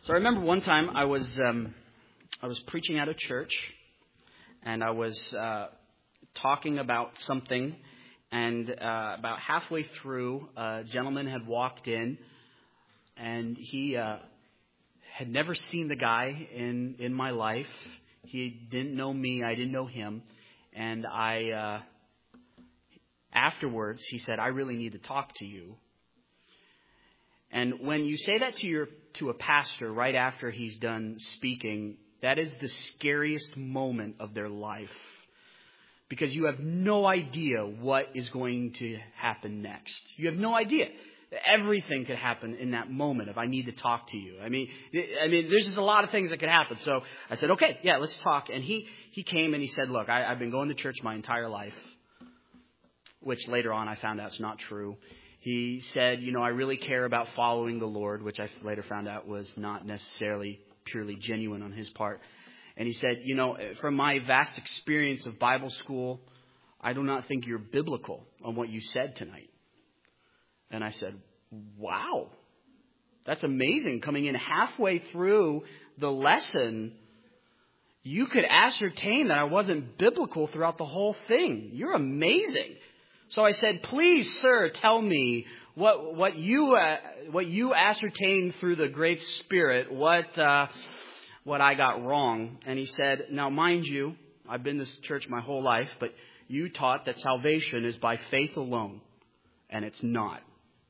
So I remember one time I was preaching at a church, and I was talking about something, and about halfway through, a gentleman had walked in, and he had never seen the guy in my life. He didn't know me, I didn't know him, and afterwards he said, "I really need to talk to you." And when you say that to a pastor right after he's done speaking, that is the scariest moment of their life. Because you have no idea what is going to happen next. You have no idea. Everything could happen in that moment if I need to talk to you. I mean, there's just a lot of things that could happen. So I said, okay, yeah, let's talk. And he came and he said, look, I've been going to church my entire life, which later on I found out is not true. He said, I really care about following the Lord, which I later found out was not necessarily purely genuine on his part. And he said, from my vast experience of Bible school, I do not think you're biblical on what you said tonight. And I said, wow, that's amazing. Coming in halfway through the lesson, you could ascertain that I wasn't biblical throughout the whole thing. You're amazing. So I said, please, sir, tell me what you ascertained through the Great Spirit, what I got wrong. And he said, now, mind you, I've been to this church my whole life, but you taught that salvation is by faith alone, and it's not.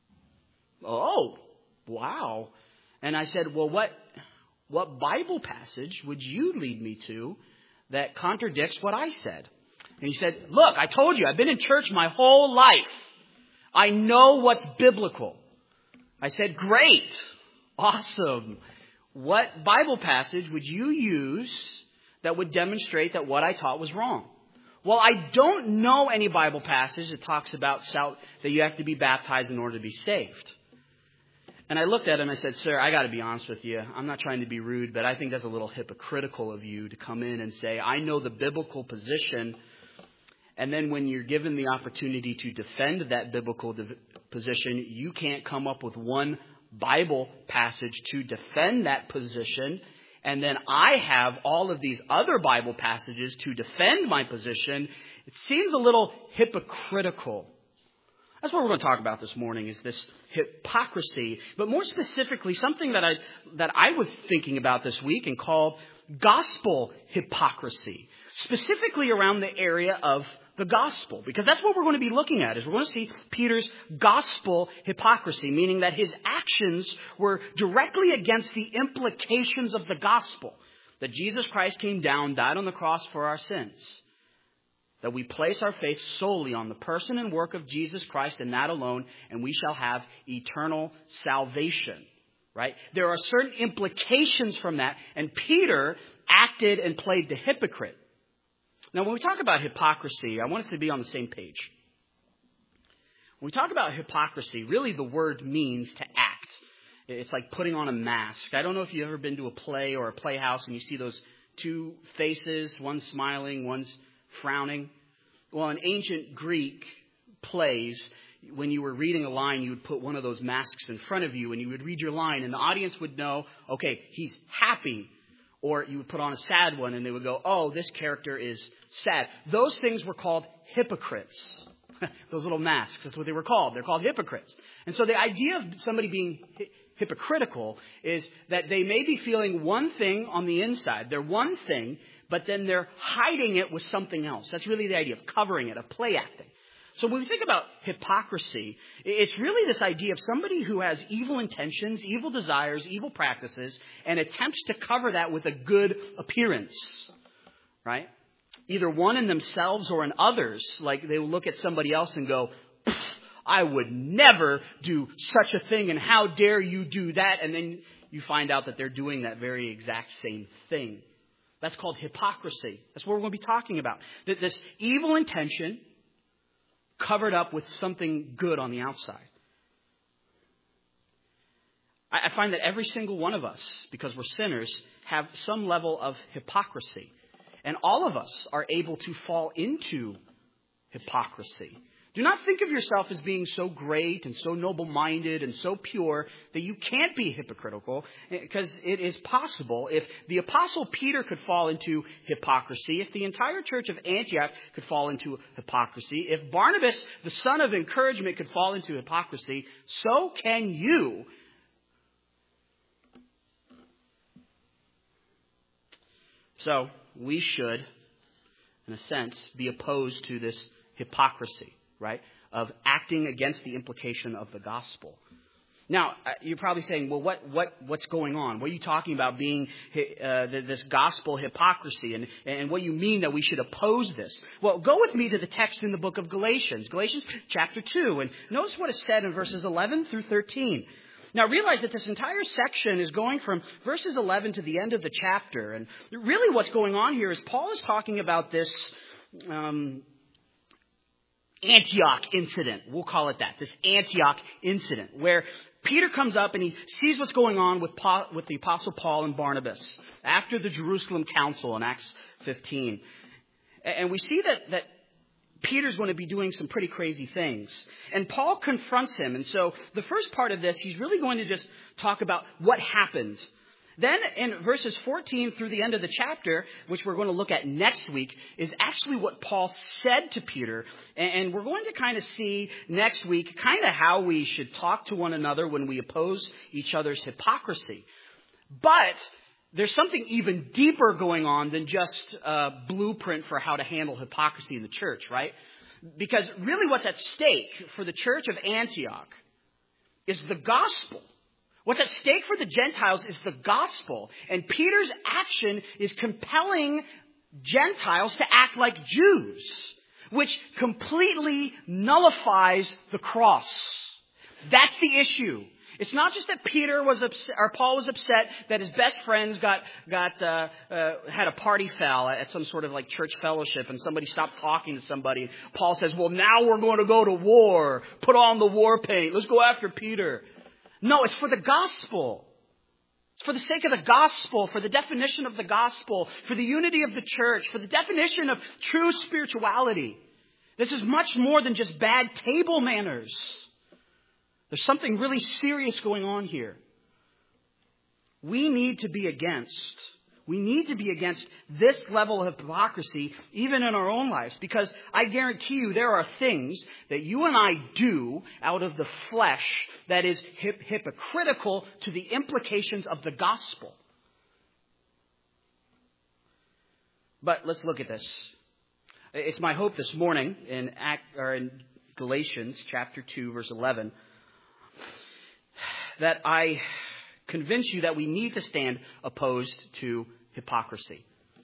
Oh, wow. And I said, well, what Bible passage would you lead me to that contradicts what I said? And he said, look, I told you, I've been in church my whole life. I know what's biblical. I said, great. Awesome. What Bible passage would you use that would demonstrate that what I taught was wrong? Well, I don't know any Bible passage that talks about that you have to be baptized in order to be saved. And I looked at him and I said, sir, I got to be honest with you. I'm not trying to be rude, but I think that's a little hypocritical of you to come in and say, I know the biblical position. And then when you're given the opportunity to defend that biblical position, you can't come up with one Bible passage to defend that position. And then I have all of these other Bible passages to defend my position. It seems a little hypocritical. That's what we're going to talk about this morning, is this hypocrisy. But more specifically, something that I was thinking about this week and called gospel hypocrisy. Specifically around the area of the gospel, because that's what we're going to be looking at. Is we're going to see Peter's gospel hypocrisy, meaning that his actions were directly against the implications of the gospel, that Jesus Christ came down, died on the cross for our sins, that we place our faith solely on the person and work of Jesus Christ and that alone, and we shall have eternal salvation. Right? There are certain implications from that, and Peter acted and played the hypocrite. Now, when we talk about hypocrisy, I want us to be on the same page. When we talk about hypocrisy, really the word means to act. It's like putting on a mask. I don't know if you've ever been to a play or a playhouse and you see those two faces, one's smiling, one's frowning. Well, in ancient Greek plays, when you were reading a line, you would put one of those masks in front of you and you would read your line and the audience would know, okay, he's happy. Or you would put on a sad one and they would go, oh, this character is sad. Those things were called hypocrites. Those little masks, that's what they were called. They're called hypocrites. And so the idea of somebody being hypocritical is that they may be feeling one thing on the inside. They're one thing, but then they're hiding it with something else. That's really the idea of covering it, of play acting. So when we think about hypocrisy, it's really this idea of somebody who has evil intentions, evil desires, evil practices, and attempts to cover that with a good appearance, right? Either one in themselves or in others. Like they will look at somebody else and go, I would never do such a thing, and how dare you do that? And then you find out that they're doing that very exact same thing. That's called hypocrisy. That's what we're going to be talking about. This evil intention covered up with something good on the outside. I find that every single one of us, because we're sinners, have some level of hypocrisy. And all of us are able to fall into hypocrisy. Do not think of yourself as being so great and so noble-minded and so pure that you can't be hypocritical, because it is possible. If the Apostle Peter could fall into hypocrisy, if the entire church of Antioch could fall into hypocrisy, if Barnabas, the son of encouragement, could fall into hypocrisy, so can you. So we should, in a sense, be opposed to this hypocrisy, right, of acting against the implication of the gospel. Now, you're probably saying, well, what's going on? What are you talking about being this gospel hypocrisy? And what do you mean that we should oppose this? Well, go with me to the text in the book of Galatians chapter 2. And notice what is said in verses 11 through 13. Now, realize that this entire section is going from verses 11 to the end of the chapter. And really what's going on here is Paul is talking about this Antioch incident. We'll call it that. This Antioch incident where Peter comes up and he sees what's going on with the Apostle Paul and Barnabas after the Jerusalem Council in Acts 15. And we see that Peter's going to be doing some pretty crazy things. And Paul confronts him. And so the first part of this, he's really going to just talk about what happened. Then in verses 14 through the end of the chapter, which we're going to look at next week, is actually what Paul said to Peter. And we're going to kind of see next week kind of how we should talk to one another when we oppose each other's hypocrisy. But there's something even deeper going on than just a blueprint for how to handle hypocrisy in the church, right? Because really what's at stake for the church of Antioch is the gospel. What's at stake for the Gentiles is the gospel. And Peter's action is compelling Gentiles to act like Jews, which completely nullifies the cross. That's the issue. It's not just that Peter was upset, or Paul was upset that his best friends had a party foul at some sort of like church fellowship, and somebody stopped talking to somebody. Paul says, "Well, now we're going to go to war. Put on the war paint. Let's go after Peter." No, it's for the gospel. It's for the sake of the gospel, for the definition of the gospel, for the unity of the church, for the definition of true spirituality. This is much more than just bad table manners. There's something really serious going on here. We need to be against this level of hypocrisy even in our own lives, because I guarantee you there are things that you and I do out of the flesh that is hypocritical to the implications of the gospel. But let's look at this. It's my hope this morning in Galatians chapter 2 verse 11 that I convince you that we need to stand opposed to hypocrisy.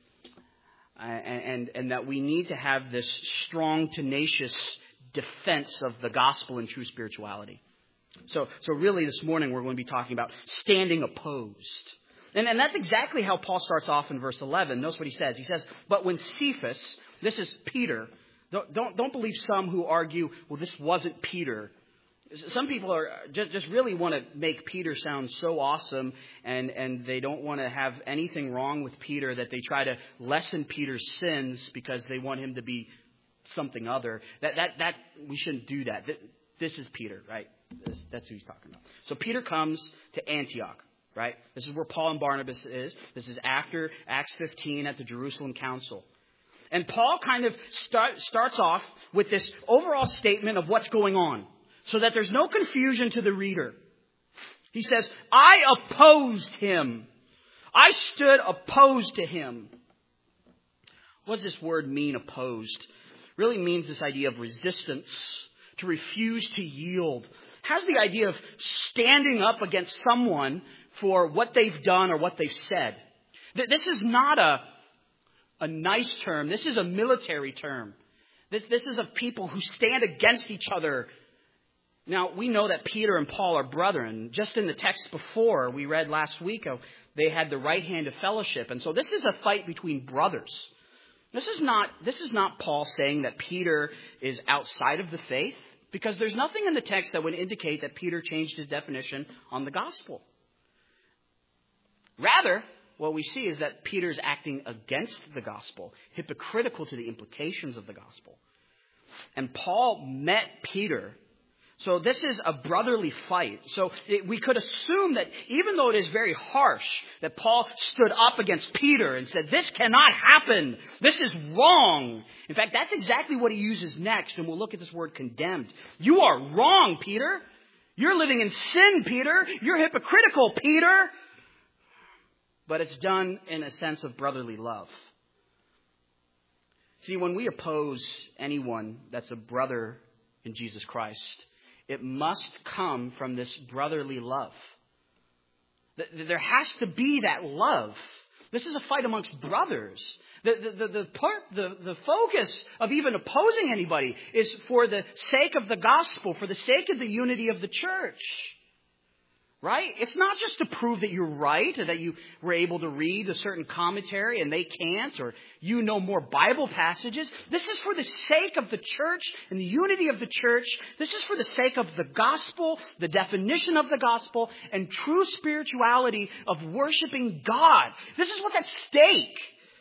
And that we need to have this strong, tenacious defense of the gospel and true spirituality. So really this morning we're going to be talking about standing opposed. And that's exactly how Paul starts off in verse 11. Notice what he says. He says, "But when Cephas," this is Peter, don't believe some who argue, well, this wasn't Peter. Some people are just really want to make Peter sound so awesome, and they don't want to have anything wrong with Peter, that they try to lessen Peter's sins because they want him to be something other. That we shouldn't do that. This is Peter, right? That's who he's talking about. So Peter comes to Antioch, right? This is where Paul and Barnabas is. This is after Acts 15 at the Jerusalem Council. And Paul kind of starts off with this overall statement of what's going on, so that there's no confusion to the reader. He says, "I opposed him. I stood opposed to him." What does this word mean, opposed? It really means this idea of resistance, to refuse to yield. It has the idea of standing up against someone for what they've done or what they've said. This is not a nice term. This is a military term. This is of people who stand against each other. Now, we know that Peter and Paul are brethren. Just in the text before we read last week, they had the right hand of fellowship. And so this is a fight between brothers. This is not Paul saying that Peter is outside of the faith, because there's nothing in the text that would indicate that Peter changed his definition on the gospel. Rather, what we see is that Peter's acting against the gospel, hypocritical to the implications of the gospel. And Paul met Peter. So this is a brotherly fight. So we could assume that even though it is very harsh, that Paul stood up against Peter and said, this cannot happen. This is wrong. In fact, that's exactly what he uses next. And we'll look at this word condemned. You are wrong, Peter. You're living in sin, Peter. You're hypocritical, Peter. But it's done in a sense of brotherly love. See, when we oppose anyone that's a brother in Jesus Christ, it must come from this brotherly love. There has to be that love. This is a fight amongst brothers. The focus of even opposing anybody is for the sake of the gospel, for the sake of the unity of the church. Right? It's not just to prove that you're right or that you were able to read a certain commentary and they can't, or you know more Bible passages. This is for the sake of the church and the unity of the church. This is for the sake of the gospel, the definition of the gospel, and true spirituality of worshiping God. This is what's at stake.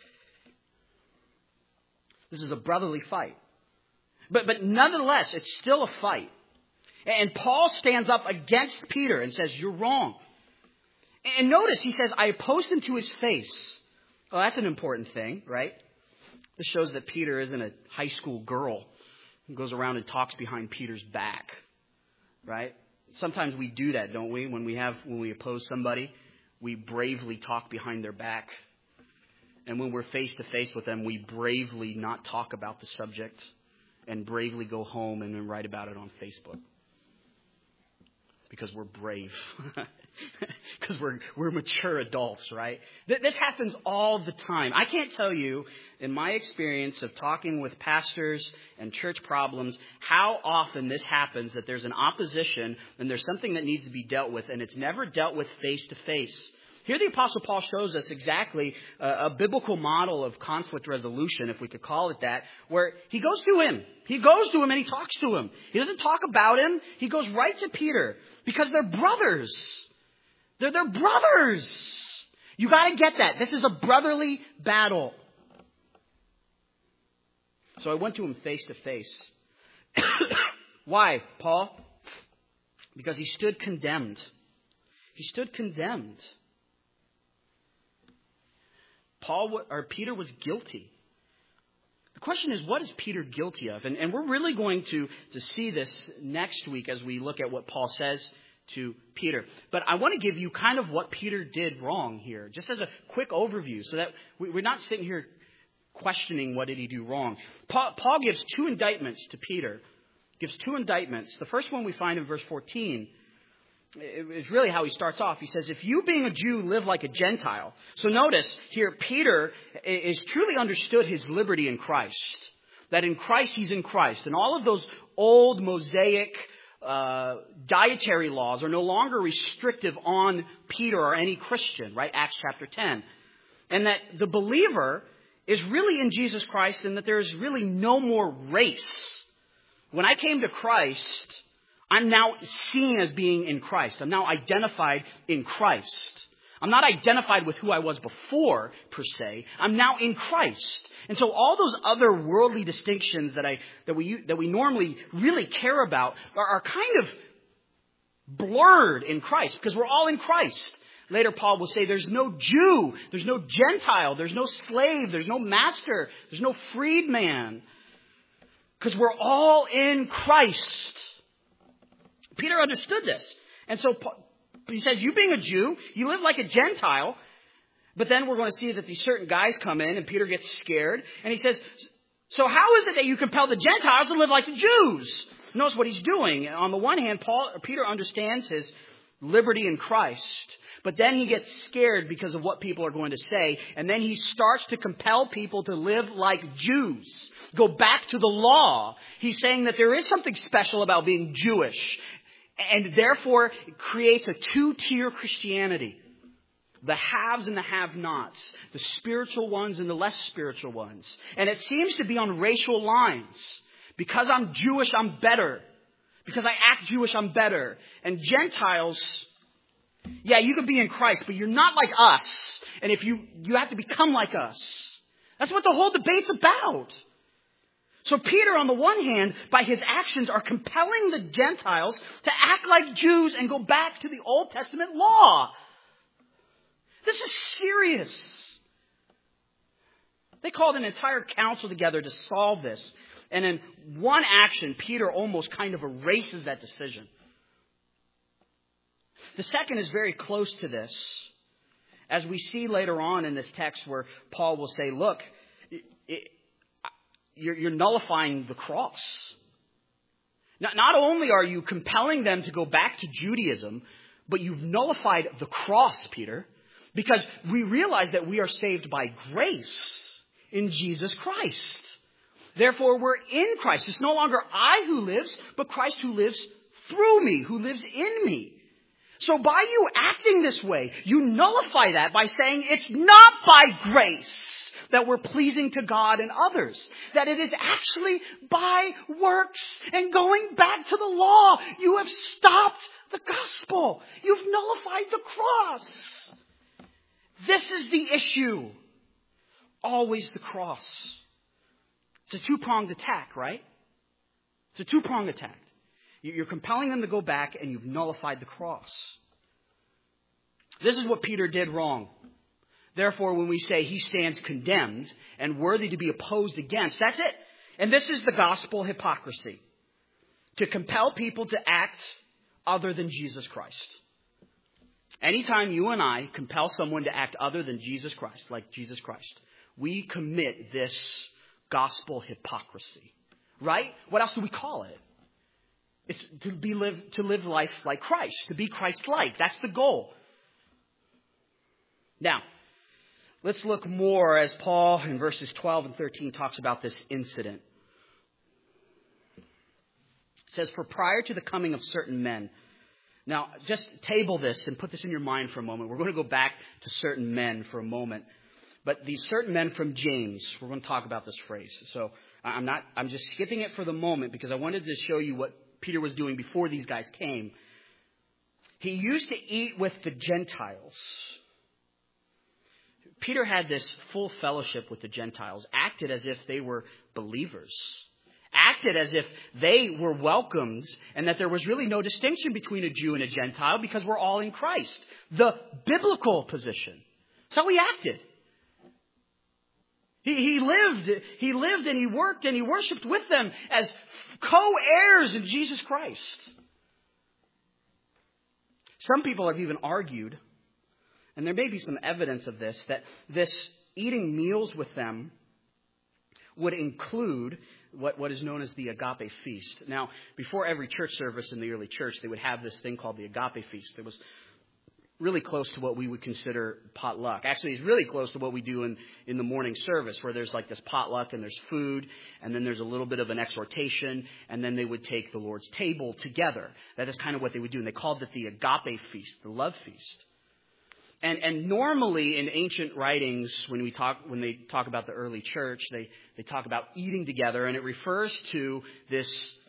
This is a brotherly fight. But nonetheless, it's still a fight. And Paul stands up against Peter and says, you're wrong. And notice he says, I opposed him to his face. Well, that's an important thing, right? This shows that Peter isn't a high school girl who goes around and talks behind Peter's back, right? Sometimes we do that, don't we? When we oppose somebody, we bravely talk behind their back. And when we're face to face with them, we bravely not talk about the subject and bravely go home and then write about it on Facebook. Because we're brave. Because we're mature adults, right? This happens all the time. I can't tell you, in my experience of talking with pastors and church problems, how often this happens, that there's an opposition and there's something that needs to be dealt with, and it's never dealt with face to face. Here the Apostle Paul shows us exactly a biblical model of conflict resolution, if we could call it that, where he goes to him. He goes to him and he talks to him. He doesn't talk about him. He goes right to Peter because they're brothers. They're brothers. You got to get that. This is a brotherly battle. So I went to him face to face. Why, Paul? Because he stood condemned. He stood condemned. Peter was guilty. The question is, what is Peter guilty of? And we're really going to see this next week as we look at what Paul says to Peter. But I want to give you kind of what Peter did wrong here, just as a quick overview, so that we're not sitting here questioning what did he do wrong. Paul gives two indictments to Peter. Gives two indictments. The first one we find in verse 14. It's really how he starts off. He says, if you being a Jew live like a Gentile. So notice here, Peter is truly understood his liberty in Christ. That in Christ, he's in Christ. And all of those old Mosaic dietary laws are no longer restrictive on Peter or any Christian, right? Acts chapter 10. And that the believer is really in Jesus Christ and that there is really no more race. When I came to Christ, I'm now seen as being in Christ. I'm now identified in Christ. I'm not identified with who I was before, per se. I'm now in Christ. And so all those other worldly distinctions that we normally really care about are kind of blurred in Christ because we're all in Christ. Later, Paul will say there's no Jew, there's no Gentile, there's no slave, there's no master, there's no freedman. Because we're all in Christ. Peter understood this. And so he says, you being a Jew, you live like a Gentile. But then we're going to see that these certain guys come in and Peter gets scared. And he says, so how is it that you compel the Gentiles to live like the Jews? Notice what he's doing. On the one hand, Peter understands his liberty in Christ. But then he gets scared because of what people are going to say. And then he starts to compel people to live like Jews. Go back to the law. He's saying that there is something special about being Jewish. And therefore, it creates a two-tier Christianity. The haves and the have-nots. The spiritual ones and the less spiritual ones. And it seems to be on racial lines. Because I'm Jewish, I'm better. Because I act Jewish, I'm better. And Gentiles, yeah, you can be in Christ, but you're not like us. And if you have to become like us. That's what the whole debate's about. So Peter, on the one hand, by his actions, are compelling the Gentiles to act like Jews and go back to the Old Testament law. This is serious. They called an entire council together to solve this. And in one action, Peter almost kind of erases that decision. The second is very close to this. As we see later on in this text where Paul will say, look, you're nullifying the cross. Not only are you compelling them to go back to Judaism, but you've nullified the cross, Peter, because we realize that we are saved by grace in Jesus Christ. Therefore, we're in Christ. It's no longer I who lives, but Christ who lives through me, who lives in me. So by you acting this way, you nullify that by saying it's not by grace that we're pleasing to God and others. That it is actually by works and going back to the law. You have stopped the gospel. You've nullified the cross. This is the issue. Always the cross. It's a two-pronged attack, right? It's a two-pronged attack. You're compelling them to go back and you've nullified the cross. This is what Peter did wrong. Therefore, when we say he stands condemned and worthy to be opposed against, that's it. And this is the gospel hypocrisy. To compel people to act other than Jesus Christ. Anytime you and I compel someone to act other than Jesus Christ, like Jesus Christ, we commit this gospel hypocrisy. Right? What else do we call it? It's to live life like Christ, to be Christ-like. That's the goal. Now, let's look more as Paul in verses 12 and 13 talks about this incident. It says, for prior to the coming of certain men. Now, just table this and put this in your mind for a moment. We're going to go back to certain men for a moment. But these certain men from James, we're going to talk about this phrase. So I'm just skipping it for the moment because I wanted to show you what Peter was doing before these guys came. He used to eat with the Gentiles. Peter had this full fellowship with the Gentiles, acted as if they were believers, acted as if they were welcomed and that there was really no distinction between a Jew and a Gentile because we're all in Christ. The biblical position. That's how he acted. He lived and he worked and he worshiped with them as co-heirs in Jesus Christ. Some people have even argued, and there may be some evidence of this, that this eating meals with them would include what is known as the agape feast. Now, before every church service in the early church, they would have this thing called the agape feast. It was really close to what we would consider potluck. Actually, it's really close to what we do in the morning service, where there's like this potluck and there's food, and then there's a little bit of an exhortation, and then they would take the Lord's table together. That is kind of what they would do, and they called it the agape feast, the love feast. And normally in ancient writings, when they talk about the early church, they talk about eating together, and it refers to this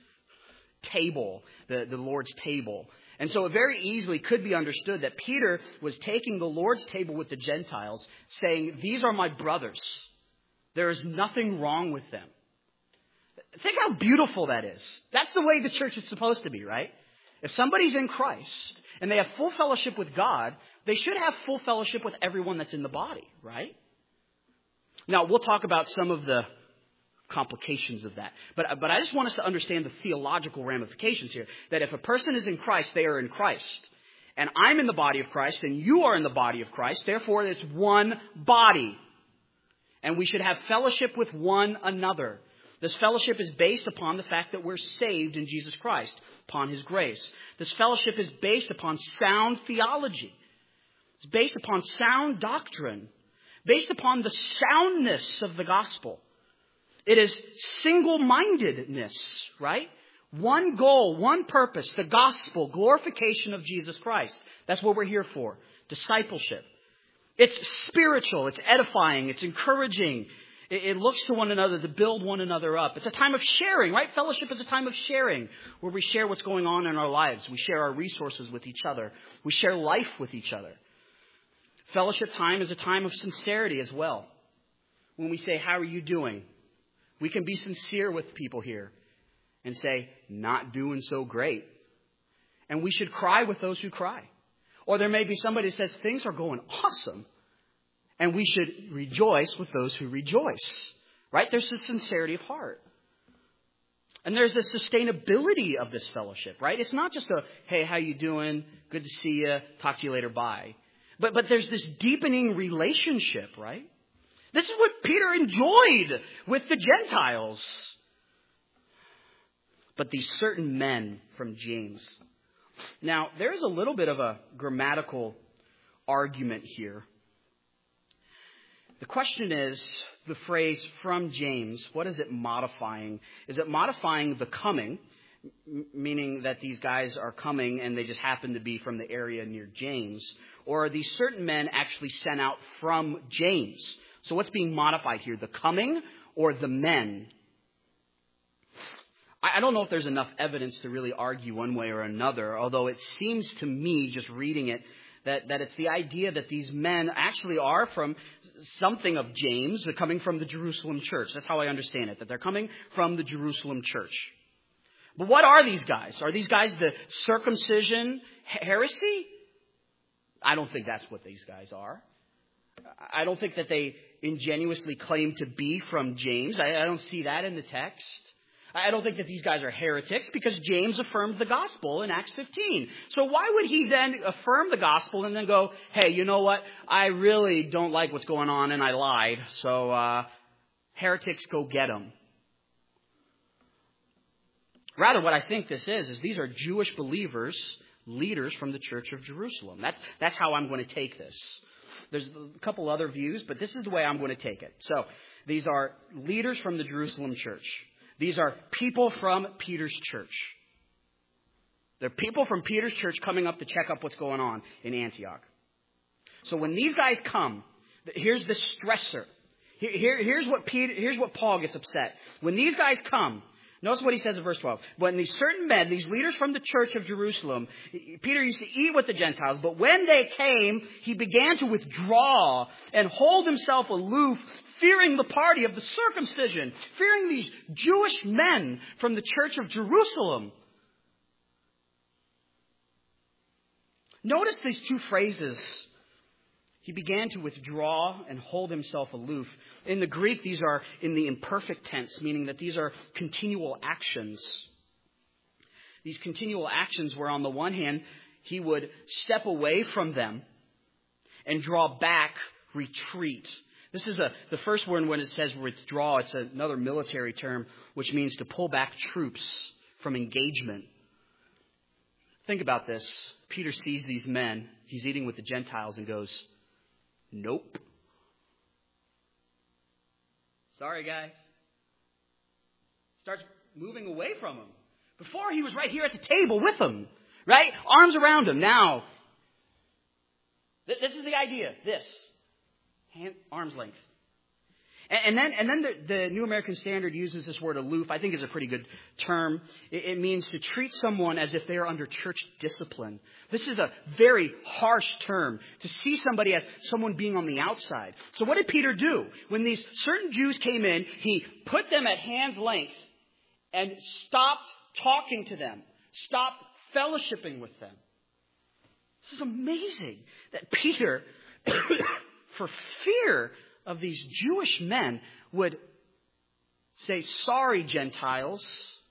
table, the Lord's table. And so it very easily could be understood that Peter was taking the Lord's table with the Gentiles, saying, these are my brothers. There is nothing wrong with them. Think how beautiful that is. That's the way the church is supposed to be, right? If somebody's in Christ and they have full fellowship with God, they should have full fellowship with everyone that's in the body, right? Now, we'll talk about some of the complications of that. But I just want us to understand the theological ramifications here. That if a person is in Christ, they are in Christ. And I'm in the body of Christ, and you are in the body of Christ. Therefore, it's one body. And we should have fellowship with one another. This fellowship is based upon the fact that we're saved in Jesus Christ, upon His grace. This fellowship is based upon sound theology. It's based upon sound doctrine. Based upon the soundness of the gospel. It is single-mindedness, right? One goal, one purpose, the gospel, glorification of Jesus Christ. That's what we're here for. Discipleship. It's spiritual, it's edifying, it's encouraging. It looks to one another to build one another up. It's a time of sharing, right? Fellowship is a time of sharing where we share what's going on in our lives. We share our resources with each other. We share life with each other. Fellowship time is a time of sincerity as well. When we say, how are you doing? We can be sincere with people here and say, not doing so great. And we should cry with those who cry. Or there may be somebody who says, things are going awesome. And we should rejoice with those who rejoice. Right? There's a sincerity of heart. And there's a sustainability of this fellowship, right? It's not just a, hey, how you doing? Good to see you. Talk to you later. Bye. But there's this deepening relationship, right? This is what Peter enjoyed with the Gentiles. But these certain men from James. Now, there's a little bit of a grammatical argument here. The question is, the phrase from James, what is it modifying? Is it modifying the coming, meaning that these guys are coming and they just happen to be from the area near James? Or are these certain men actually sent out from James? So what's being modified here, the coming or the men? I don't know if there's enough evidence to really argue one way or another, although it seems to me, just reading it, that it's the idea that these men actually are from something of James. They're coming from the Jerusalem church. That's how I understand it, that they're coming from the Jerusalem church. But what are these guys? Are these guys the circumcision heresy? I don't think that's what these guys are. I don't think that they ingenuously claim to be from James. I don't see that in the text. I don't think that these guys are heretics because James affirmed the gospel in Acts 15. So why would he then affirm the gospel and then go, hey, you know what? I really don't like what's going on and I lied. So heretics, go get them. Rather, what I think this is these are Jewish believers, leaders from the church of Jerusalem. That's how I'm going to take this. There's a couple other views, but this is the way I'm going to take it. So these are leaders from the Jerusalem church. These are people from Peter's church. They're people from Peter's church coming up to check up what's going on in Antioch. So when these guys come, here's the stressor. Here's what Paul gets upset. When these guys come, notice what he says in verse 12. When these certain men, these leaders from the church of Jerusalem, Peter used to eat with the Gentiles, but when they came, he began to withdraw and hold himself aloof, fearing the party of the circumcision, fearing these Jewish men from the church of Jerusalem. Notice these two phrases. He began to withdraw and hold himself aloof. In the Greek, these are in the imperfect tense, meaning that these are continual actions. These continual actions where on the one hand, he would step away from them and draw back, retreat. This is the first word when it says withdraw. It's another military term, which means to pull back troops from engagement. Think about this. Peter sees these men. He's eating with the Gentiles and goes, nope. Sorry, guys. Starts moving away from them. Before, he was right here at the table with them, right? Arms around him. Now, this is the idea. This. Arm's length. And then the New American Standard uses this word aloof. I think is a pretty good term. It means to treat someone as if they are under church discipline. This is a very harsh term, to see somebody as someone being on the outside. So what did Peter do? When these certain Jews came in, he put them at hand's length and stopped talking to them, stopped fellowshipping with them. This is amazing that Peter, for fear of these Jewish men, would say, sorry, Gentiles,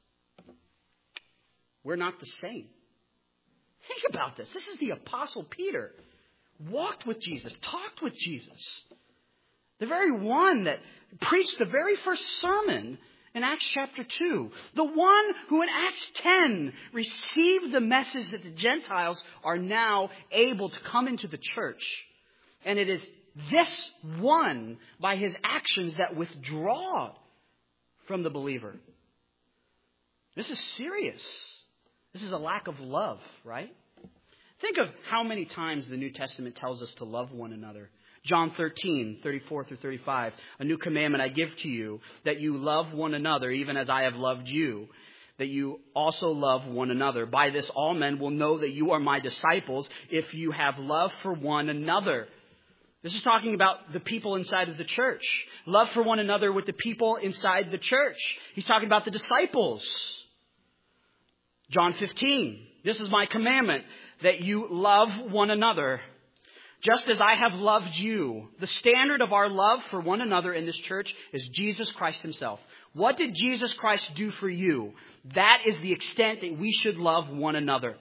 we're not the same. Think about this. This is the Apostle Peter. Walked with Jesus, talked with Jesus. The very one that preached the very first sermon in Acts chapter 2. The one who in Acts 10 received the message that the Gentiles are now able to come into the church. And it is this one, by his actions, that withdraw from the believer. This is serious. This is a lack of love, right? Think of how many times the New Testament tells us to love one another. John 13, 34 through 35. A new commandment I give to you, that you love one another, even as I have loved you, that you also love one another. By this all men will know that you are my disciples, if you have love for one another. This is talking about the people inside of the church. Love for one another with the people inside the church. He's talking about the disciples. John 15. This is my commandment, that you love one another, just as I have loved you. The standard of our love for one another in this church is Jesus Christ himself. What did Jesus Christ do for you? That is the extent that we should love one another.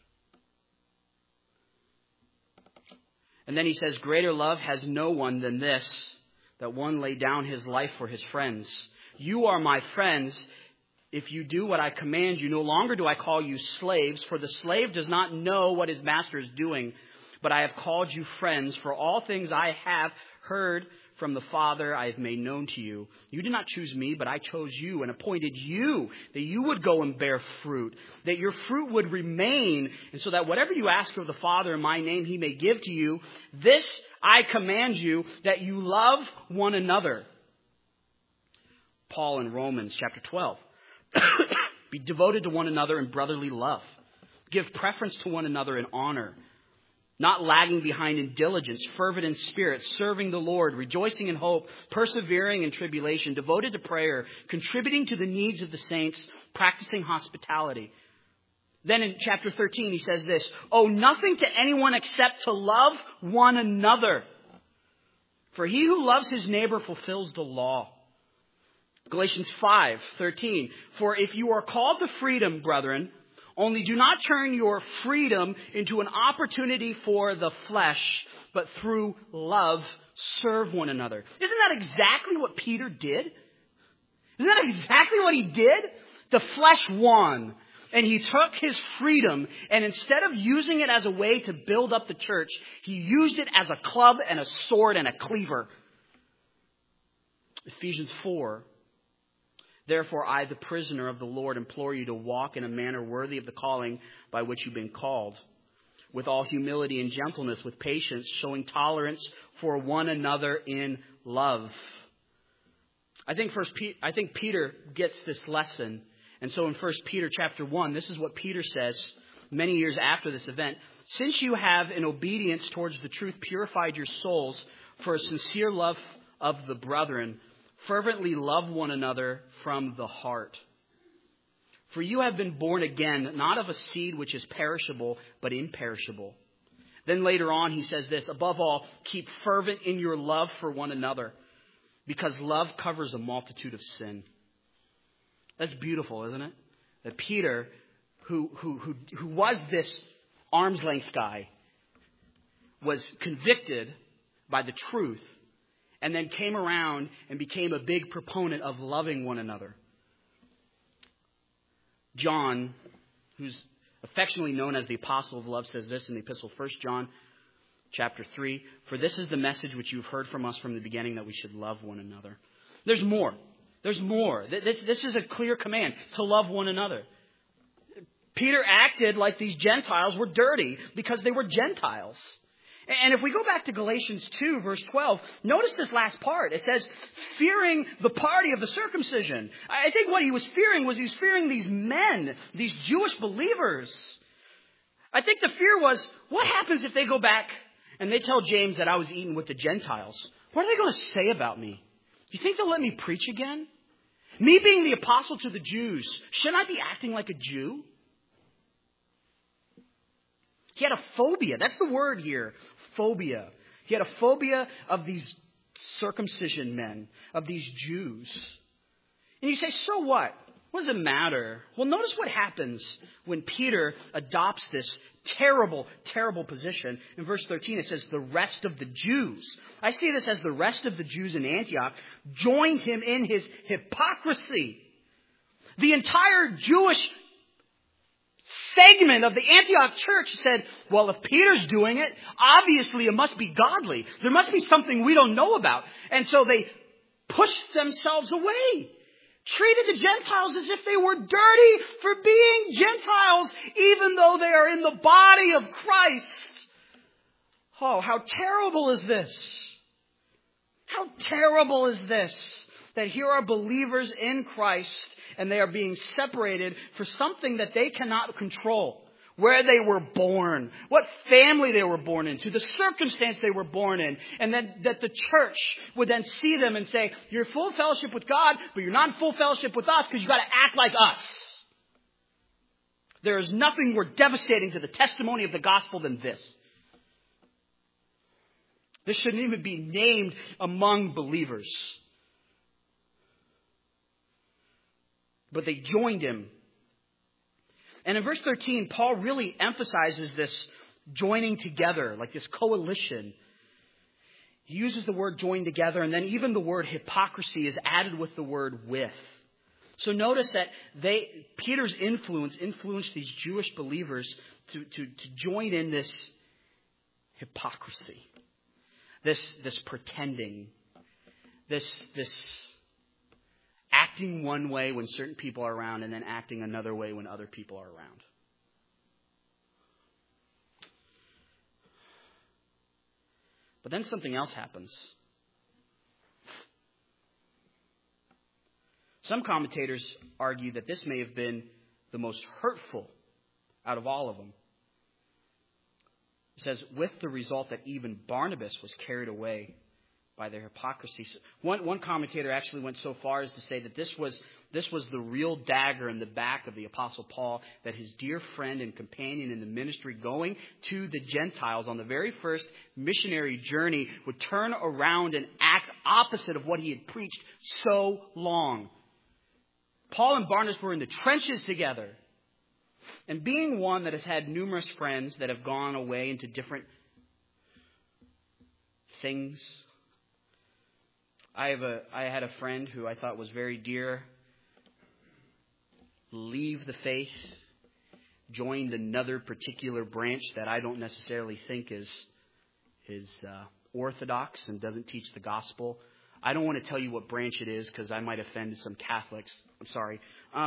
And then he says, greater love has no one than this, that one lay down his life for his friends. You are my friends if you do what I command you. No longer do I call you slaves, for the slave does not know what his master is doing. But I have called you friends, for all things I have heard from the Father I have made known to you. You did not choose me, but I chose you and appointed you that you would go and bear fruit, that your fruit would remain, and so that whatever you ask of the Father in my name, he may give to you. This I command you, that you love one another. Paul in Romans chapter 12. Be devoted to one another in brotherly love. Give preference to one another in honor. Not lagging behind in diligence, fervent in spirit, serving the Lord, rejoicing in hope, persevering in tribulation, devoted to prayer, contributing to the needs of the saints, practicing hospitality. Then in chapter 13 he says this, owe nothing to anyone except to love one another. For he who loves his neighbor fulfills the law. Galatians 5:13. For if you are called to freedom, brethren, only do not turn your freedom into an opportunity for the flesh, but through love serve one another. Isn't that exactly what Peter did? Isn't that exactly what he did? The flesh won. And he took his freedom, and instead of using it as a way to build up the church, he used it as a club and a sword and a cleaver. Ephesians 4. Therefore, I, the prisoner of the Lord, implore you to walk in a manner worthy of the calling by which you've been called, with all humility and gentleness, with patience, showing tolerance for one another in love. I think Peter gets this lesson. And so in 1 Peter chapter 1, this is what Peter says many years after this event. Since you have, in obedience towards the truth, purified your souls for a sincere love of the brethren, fervently love one another from the heart. For you have been born again, not of a seed which is perishable, but imperishable. Then later on he says this, above all, keep fervent in your love for one another, because love covers a multitude of sin. That's beautiful, isn't it? That Peter, who was this arm's length guy, was convicted by the truth, and then came around and became a big proponent of loving one another. John, who's affectionately known as the Apostle of Love, says this in the epistle, 1 John chapter 3. For this is the message which you've heard from us from the beginning, that we should love one another. There's more. There's more. This is a clear command, to love one another. Peter acted like these Gentiles were dirty because they were Gentiles. And if we go back to Galatians 2, verse 12, notice this last part. It says, fearing the party of the circumcision. I think what he was fearing was he was fearing these men, these Jewish believers. I think the fear was, what happens if they go back and they tell James that I was eating with the Gentiles? What are they going to say about me? Do you think they'll let me preach again? Me being the apostle to the Jews, shouldn't I be acting like a Jew? He had a phobia. That's the word here. Phobia. He had a phobia of these circumcision men, of these Jews. And you say, so what? What does it matter? Well, notice what happens when Peter adopts this terrible, terrible position. In verse 13, it says, the rest of the Jews. I see this as the rest of the Jews in Antioch joined him in his hypocrisy. The entire Jewish segment of the Antioch church said, well, if Peter's doing it, obviously it must be godly. There must be something we don't know about. And so they pushed themselves away. Treated the Gentiles as if they were dirty for being Gentiles, even though they are in the body of Christ. Oh, how terrible is this? How terrible is this? That here are believers in Christ and they are being separated for something that they cannot control. where they were born, what family they were born into, the circumstance they were born in, and then that the church would then see them and say, you're in full fellowship with God, but you're not in full fellowship with us because you've got to act like us. There is nothing more devastating to the testimony of the gospel than this. This shouldn't even be named among believers. But they joined him. And in verse 13, Paul really emphasizes this joining together, like this coalition. He uses the word join together, and then even the word hypocrisy is added with the word with. So notice that Peter's influence influenced these Jewish believers to join in this hypocrisy. This pretending, this acting one way when certain people are around and then acting another way when other people are around. But then something else happens. Some commentators argue that this may have been the most hurtful out of all of them. It says, with the result that even Barnabas was carried away by their hypocrisy. One commentator actually went so far as to say that this was the real dagger in the back of the Apostle Paul, that his dear friend and companion in the ministry going to the Gentiles on the very first missionary journey would turn around and act opposite of what he had preached so long. Paul and Barnabas were in the trenches together. And being one that has had numerous friends that have gone away into different things. I had a friend who I thought was very dear leave the faith, joined another particular branch that I don't necessarily think is orthodox and doesn't teach the gospel. I don't want to tell you what branch it is because I might offend some Catholics. I'm sorry.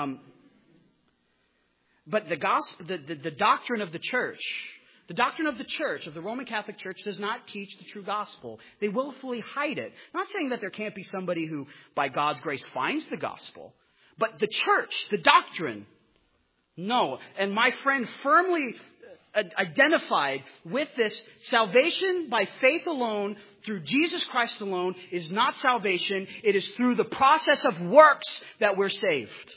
But the gospel, the doctrine of the church, of the Roman Catholic Church, does not teach the true gospel. They willfully hide it. I'm not saying that there can't be somebody who, by God's grace, finds the gospel. But the church, the doctrine, no. And my friend firmly identified with this: salvation by faith alone, through Jesus Christ alone, is not salvation. It is through the process of works that we're saved.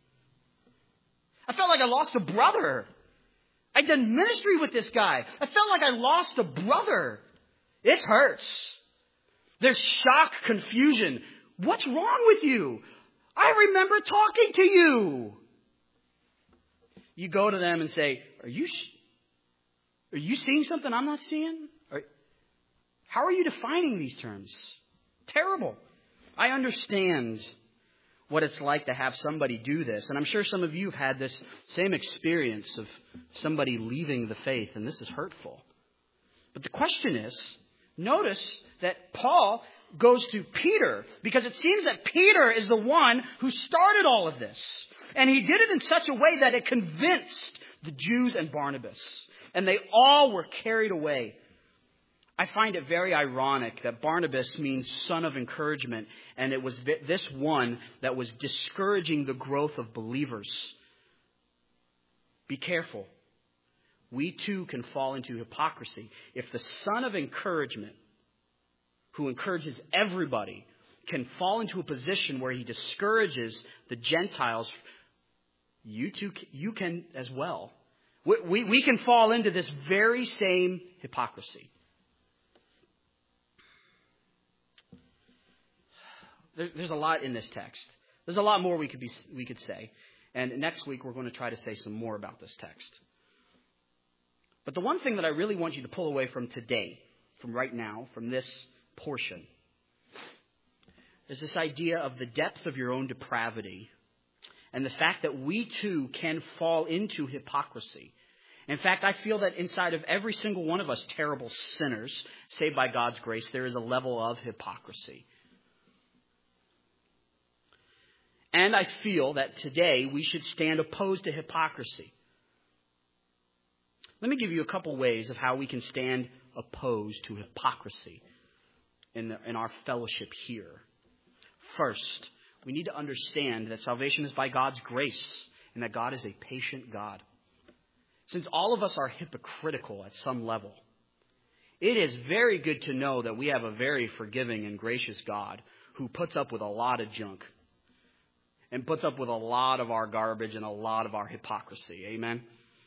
I felt like I lost a brother. I'd done ministry with this guy. I felt like I lost a brother. It hurts. There's shock, confusion. What's wrong with you? I remember talking to you. You go to them and say, Are you seeing something I'm not seeing? How are you defining these terms? Terrible. I understand what it's like to have somebody do this. And I'm sure some of you have had this same experience of somebody leaving the faith, and this is hurtful. But the question is, notice that Paul goes to Peter, because it seems that Peter is the one who started all of this. And he did it in such a way that it convinced the Jews and Barnabas. And they all were carried away. I find it very ironic that Barnabas means son of encouragement, and it was this one that was discouraging the growth of believers. Be careful. We too can fall into hypocrisy. If the son of encouragement, who encourages everybody, can fall into a position where he discourages the Gentiles, you can as well. We can fall into this very same hypocrisy. There's a lot in this text. There's a lot more we could say. And next week we're going to try to say some more about this text. But the one thing that I really want you to pull away from today, from right now, from this portion, is this idea of the depth of your own depravity and the fact that we too can fall into hypocrisy. In fact, I feel that inside of every single one of us terrible sinners, saved by God's grace, there is a level of hypocrisy. And I feel that today we should stand opposed to hypocrisy. Let me give you a couple ways of how we can stand opposed to hypocrisy in our fellowship here. First, we need to understand that salvation is by God's grace and that God is a patient God. since all of us are hypocritical at some level, it is very good to know that we have a very forgiving and gracious God who puts up with a lot of junk and puts up with a lot of our garbage and a lot of our hypocrisy. Amen?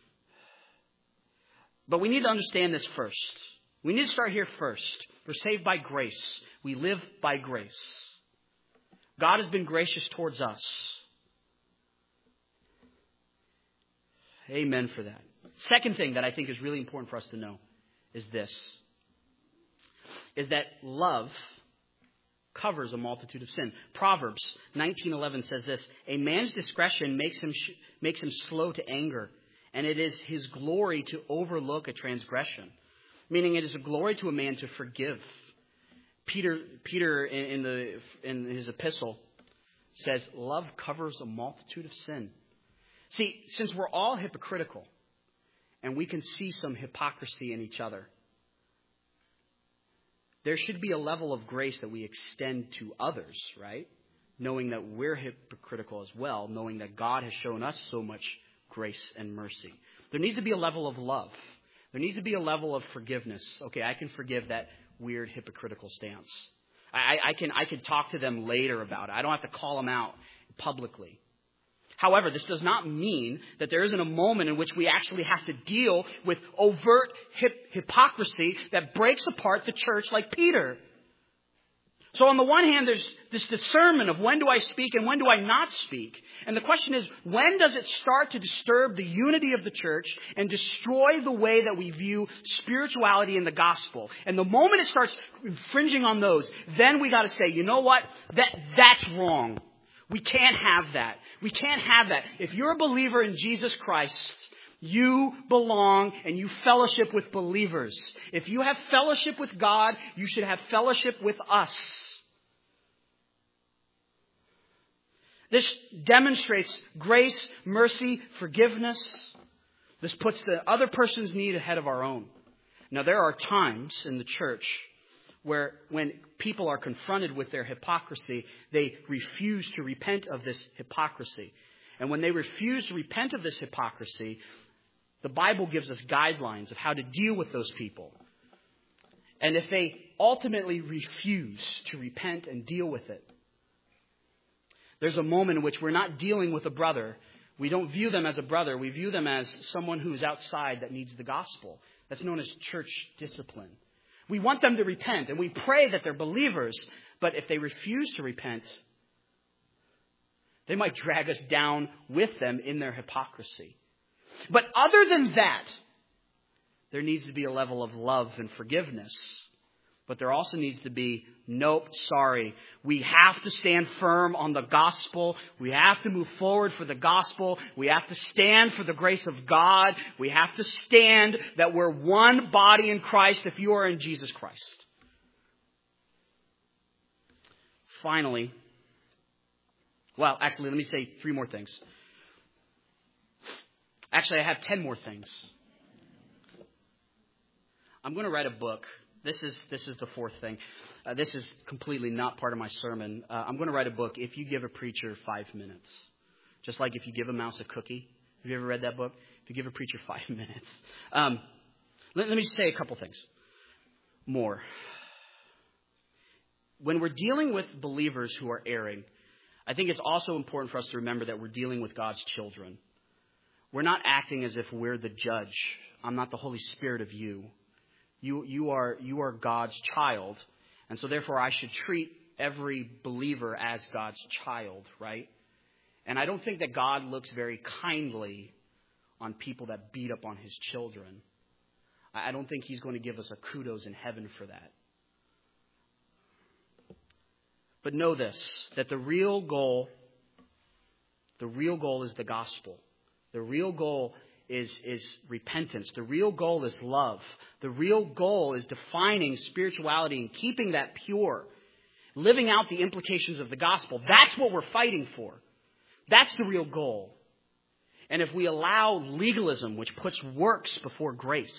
But we need to understand this first. We need to start here first. We're saved by grace. We live by grace. God has been gracious towards us. Amen for that. Second thing that I think is really important for us to know is this. Is that love covers a multitude of sin. Proverbs 19:11 says this, a man's discretion makes him slow to anger, and it is his glory to overlook a transgression. Meaning it is a glory to a man to forgive. Peter in his epistle says, love covers a multitude of sin. See, since we're all hypocritical, and we can see some hypocrisy in each other, there should be a level of grace that we extend to others, right? Knowing that we're hypocritical as well, knowing that God has shown us so much grace and mercy. There needs to be a level of love. There needs to be a level of forgiveness. Okay, I can forgive that weird hypocritical stance. I can talk to them later about it. I don't have to call them out publicly. However, this does not mean that there isn't a moment in which we actually have to deal with overt hypocrisy that breaks apart the church like Peter. So on the one hand, there's this discernment of when do I speak and when do I not speak. And the question is, when does it start to disturb the unity of the church and destroy the way that we view spirituality in the gospel? And the moment it starts infringing on those, then we got to say, you know what? That's wrong. We can't have that. We can't have that. If you're a believer in Jesus Christ, you belong and you fellowship with believers. If you have fellowship with God, you should have fellowship with us. This demonstrates grace, mercy, forgiveness. This puts the other person's need ahead of our own. Now, there are times in the church where when people are confronted with their hypocrisy, they refuse to repent of this hypocrisy. And when they refuse to repent of this hypocrisy, the Bible gives us guidelines of how to deal with those people. And if they ultimately refuse to repent and deal with it, there's a moment in which we're not dealing with a brother. We don't view them as a brother. We view them as someone who's outside that needs the gospel. That's known as church discipline. We want them to repent, and we pray that they're believers. But if they refuse to repent, they might drag us down with them in their hypocrisy. But other than that, there needs to be a level of love and forgiveness. But there also needs to be, nope, sorry. We have to stand firm on the gospel. We have to move forward for the gospel. We have to stand for the grace of God. We have to stand that we're one body in Christ if you are in Jesus Christ. Finally, let me say 3 more things. Actually, I have 10 more things. I'm going to write a book. This is the 4th thing. This is completely not part of my sermon. I'm going to write a book, If You Give a Preacher 5 Minutes. Just like if you give a mouse a cookie. Have you ever read that book? If you give a preacher 5 minutes. Let me say a couple things more. When we're dealing with believers who are erring, I think it's also important for us to remember that we're dealing with God's children. We're not acting as if we're the judge. I'm not the Holy Spirit of you. You are God's child. And so therefore I should treat every believer as God's child, right? And I don't think that God looks very kindly on people that beat up on his children. I don't think he's going to give us a kudos in heaven for that. But know this, that the real goal is the gospel. The real goal is repentance. The real goal is love. The real goal is defining spirituality and keeping that pure. Living out the implications of the gospel. That's what we're fighting for. That's the real goal. And if we allow legalism, which puts works before grace,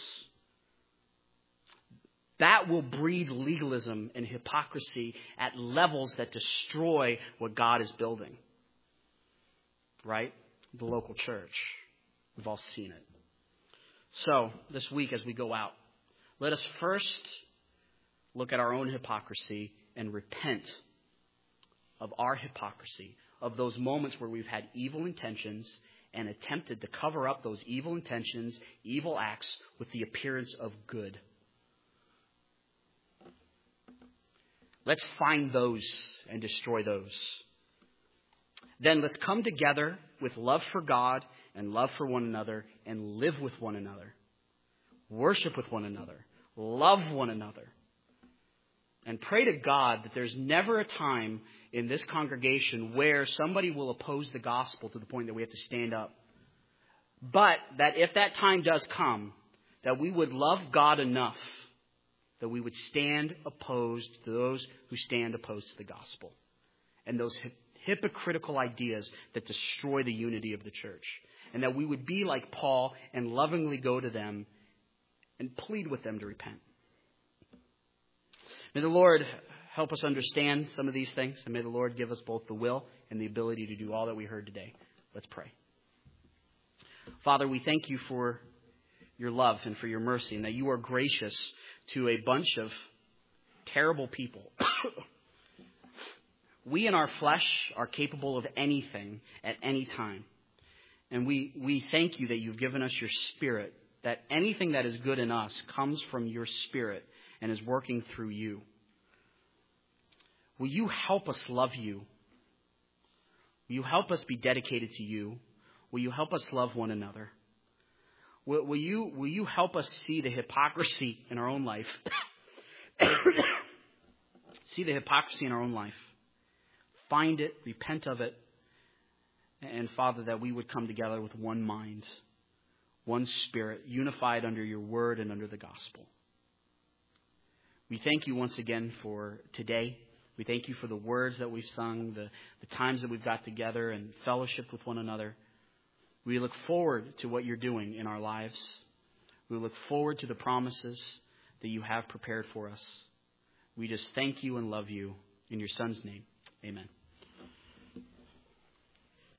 that will breed legalism and hypocrisy at levels that destroy what God is building. Right? The local church. We've all seen it. So, this week as we go out, let us first look at our own hypocrisy and repent of our hypocrisy, of those moments where we've had evil intentions and attempted to cover up those evil intentions, evil acts, with the appearance of good. Let's find those and destroy those. Then let's come together with love for God and love for one another and live with one another. Worship with one another. Love one another. And pray to God that there's never a time in this congregation where somebody will oppose the gospel to the point that we have to stand up. But that if that time does come, that we would love God enough that we would stand opposed to those who stand opposed to the gospel. And those hypocritical ideas that destroy the unity of the church. And that we would be like Paul and lovingly go to them and plead with them to repent. May the Lord help us understand some of these things. And may the Lord give us both the will and the ability to do all that we heard today. Let's pray. Father, we thank you for your love and for your mercy, and that you are gracious to a bunch of terrible people. We in our flesh are capable of anything at any time. And we thank you that you've given us your Spirit, that anything that is good in us comes from your Spirit and is working through you. Will you help us love you? Will you help us be dedicated to you? Will you help us love one another? Will you help us see the hypocrisy in our own life? See the hypocrisy in our own life. Find it, repent of it. And Father, that we would come together with one mind, one spirit, unified under your word and under the gospel. We thank you once again for today. We thank you for the words that we've sung, the times that we've got together and fellowship with one another. We look forward to what you're doing in our lives. We look forward to the promises that you have prepared for us. We just thank you and love you. In your Son's name, amen.